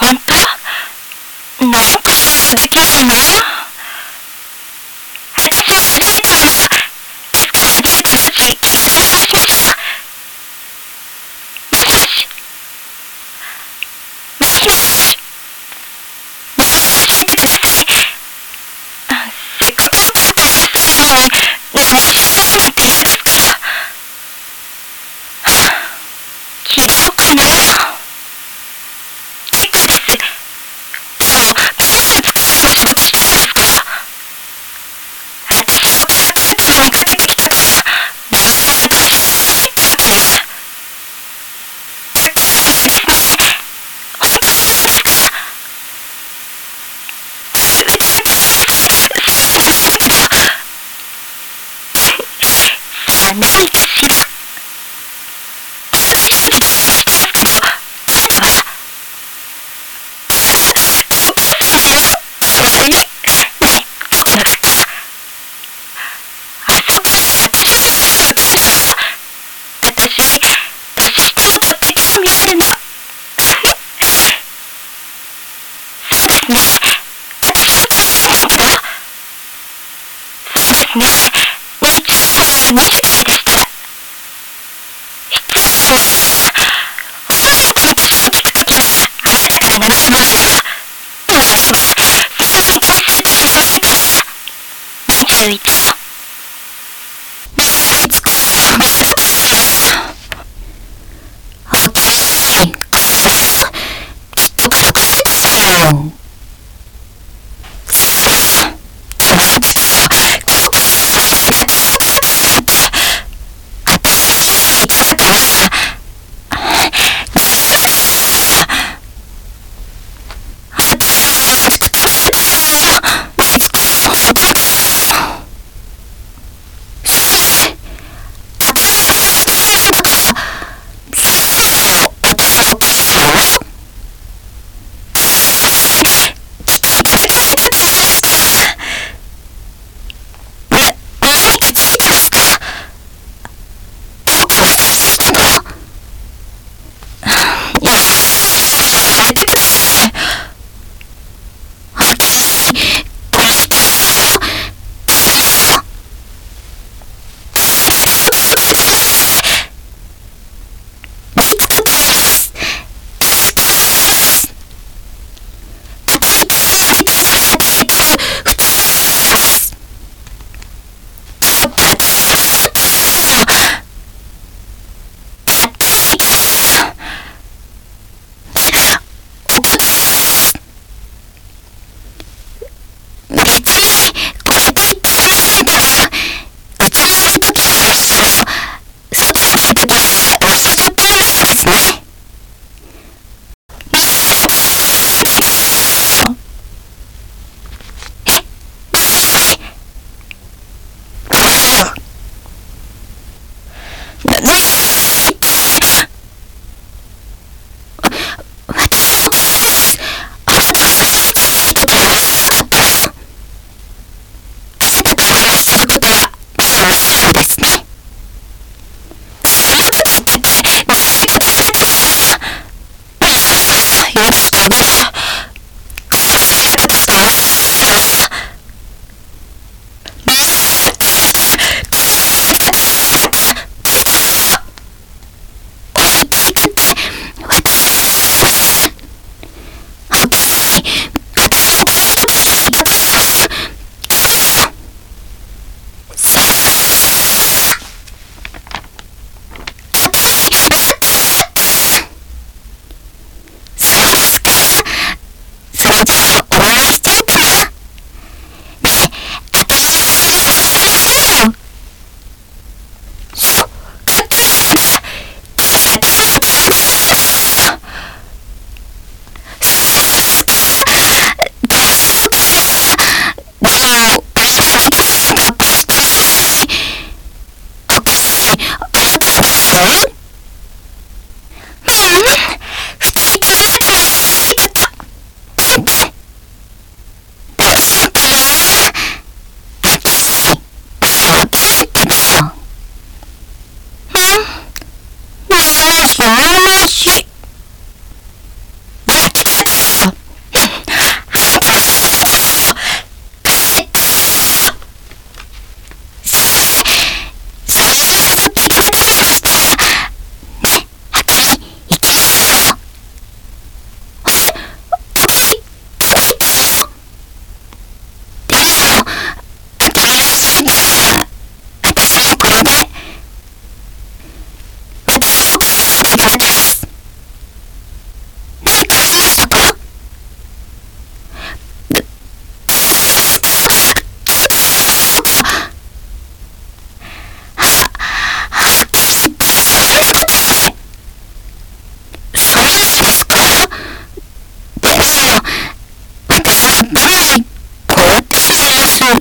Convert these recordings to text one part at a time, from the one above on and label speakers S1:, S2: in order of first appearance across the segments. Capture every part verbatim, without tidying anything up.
S1: 本当？なんか想像できないの？私は初めてなの。だから初めての時、緊張しました。もしもし。もしもし。もう少し聞いてください。せっかくのパートナーだったのに、何もしないなんて嫌ですから。聞いてよかな？結構です。でも、どうして作るの仕事したいですか？私のことがついついにかけてきたから、何かを私にしてないってわけね。だからですね。本当に嫌ですから。すべて私がすべてのせいだけど。じゃないですよ。すべての自分にしてますけど、今度は。そうですよ。それに、ねえ、僕の方。あそこに私の話を聞いたら、私、どうしてもとって興味あるの。そうですね。私は詳しいんだけど。そうですね。日曜日のにじからでした。失礼しました。お父さんとのことを聞くときは、朝から並びますよ。今はそのに対する時じゃないから。にじゅういちよ。にじゅういちからそうですよ。起きなさい。朝です。きっとから朝ですよ。そうです。じゃないですか。そうです。絶対そうですって。私にじゅういちだから、そうです。私は優しくていいですよ。そうそうです。そうです。たったの私の話だから、そう、私のですよ。そうです。 빨리 보여주세요.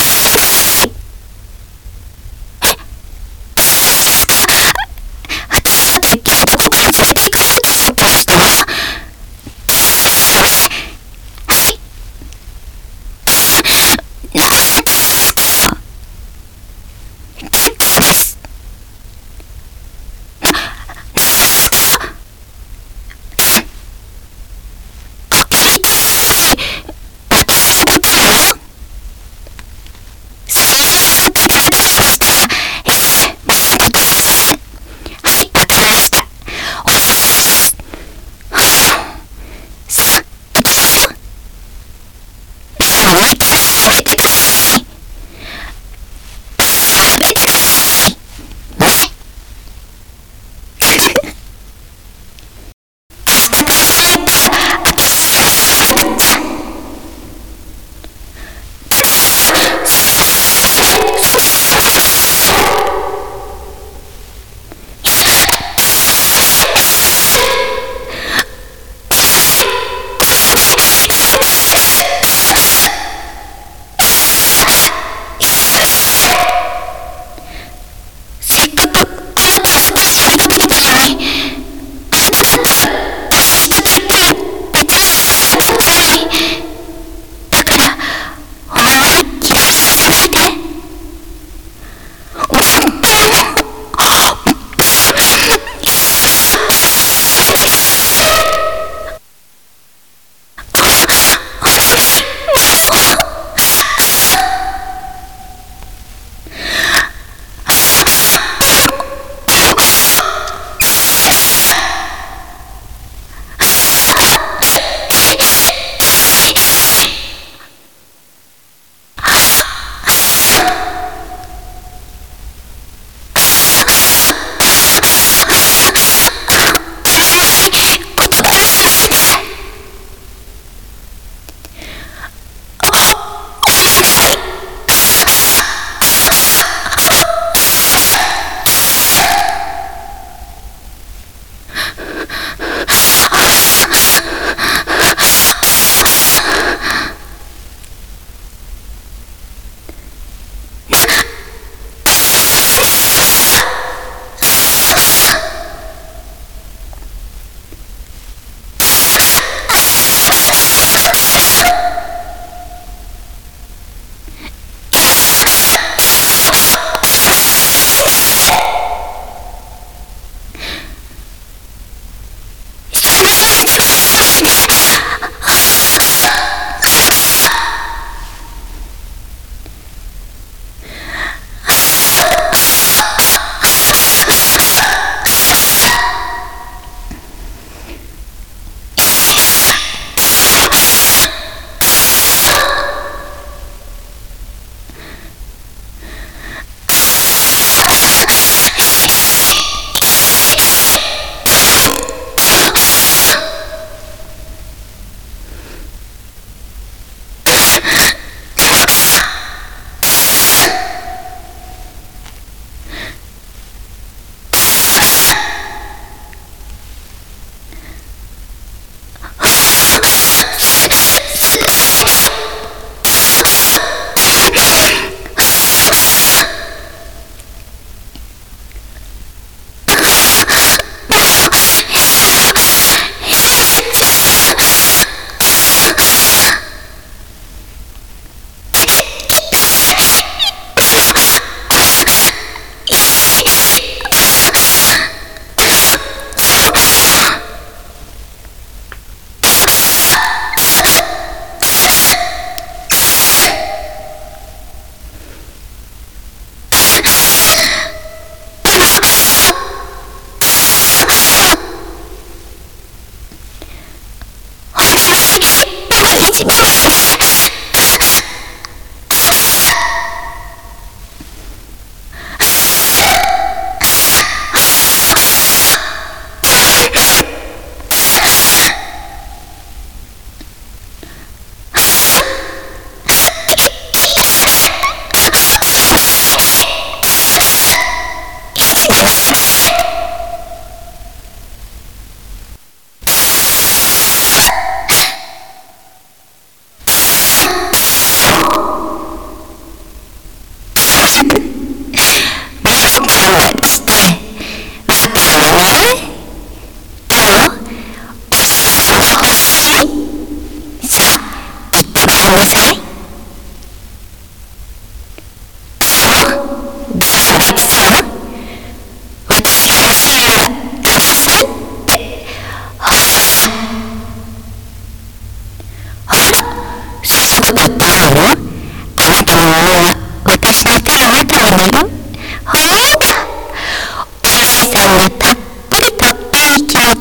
S1: 私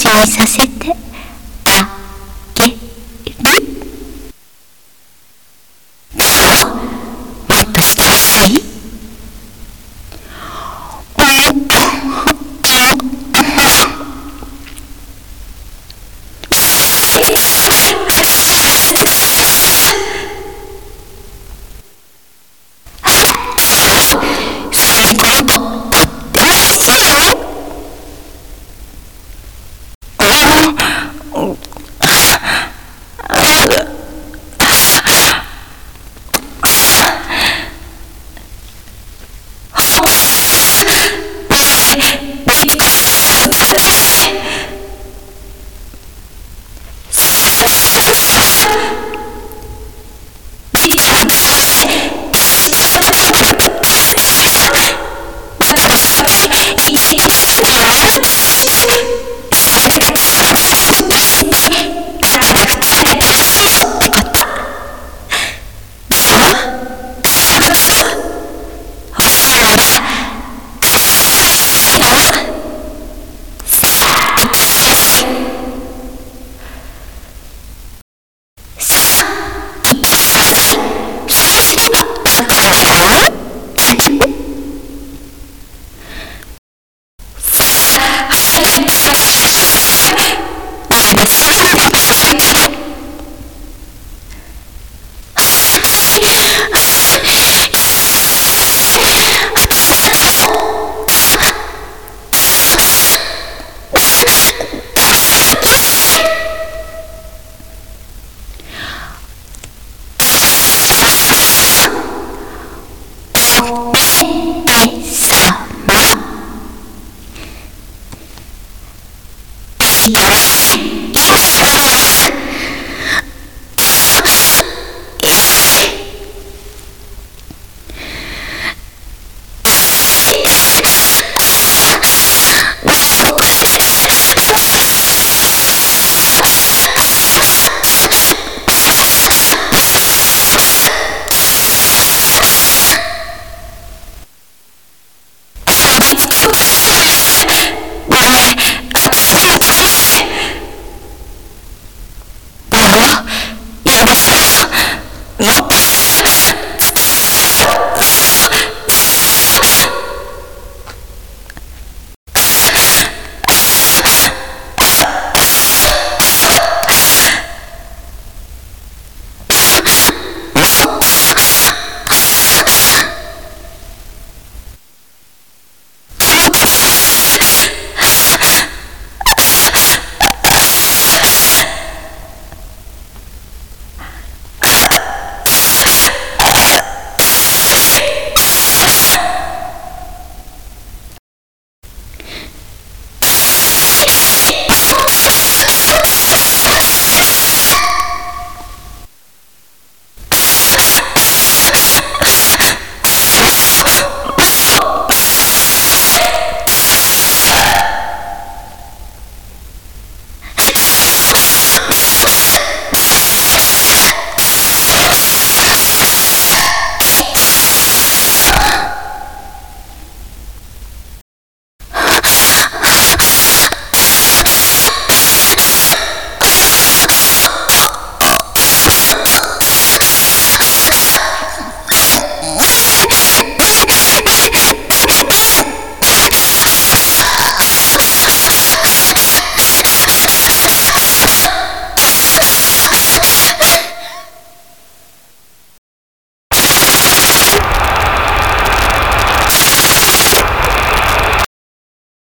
S1: ちにさせてあげる。どう？もっとしてほしい？いいか